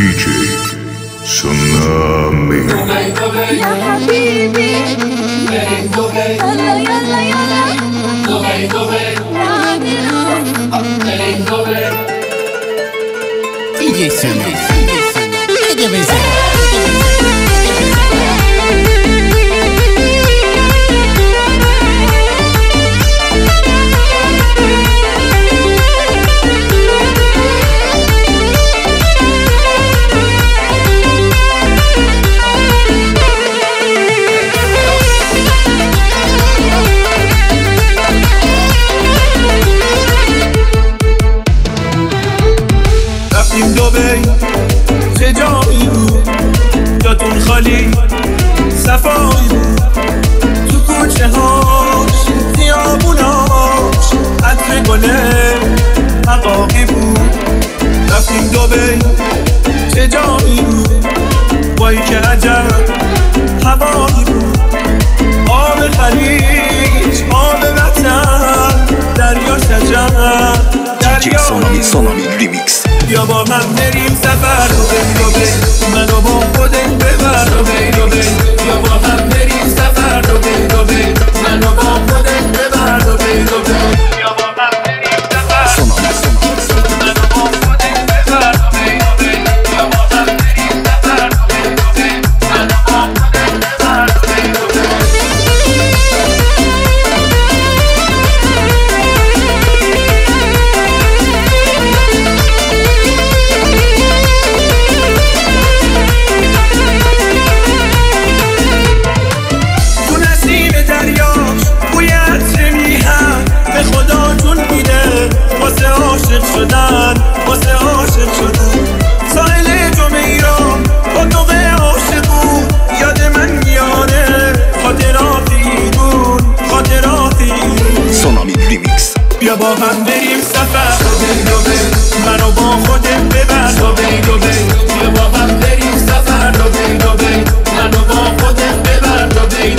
DJ Tsunami. يا حبيبي يلا يلا يلا DJ Tsunami. رفتیم دبی چه جایی بود جاتون خالی صفایی بود تو کوچه هاش خیابوناش عطر گله حقاقی بود رفتیم دبی چه جایی بود وای که عجب هوایی بود آب خلیج آب وطن دریا شجر DJ Tsunami Remix. بیا با هم بریم سفر رو بی منو با خودت ببر رو بی بیا با هم بریم سفر رو بی منو با خودت ببر رو بی بیا با هم بریم سفر منو با خودت ببر رو بی بیا با هم بریم سفر رو بی منو با خودت ببر رو بی واسه عاشق شدن ساحل جمیران با دوغه عاشقون یاد من میاره خاطراتی Tsunami Remix. بیا با هم بریم سفر رو بی منو با خودت ببر رو بی بیا با هم بریم سفر رو بی منو با خودت ببر رو بی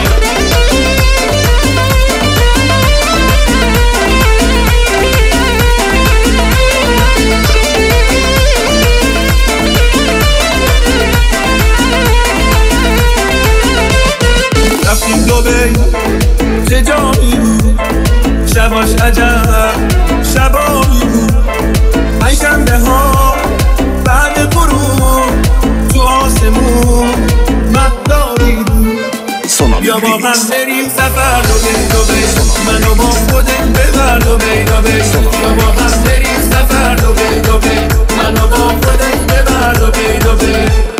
رفتیم دبی چه جایی بود شباش عجب شبایی بود پنجشنبه ها بعد غروب تو آسمون مهداری بود Tsunami بیا با هم Remix. بریم سفر رو بی منو با خودت ببر رو بی بیا با هم بریم سفر رو بی منو با خودت ببر رو بی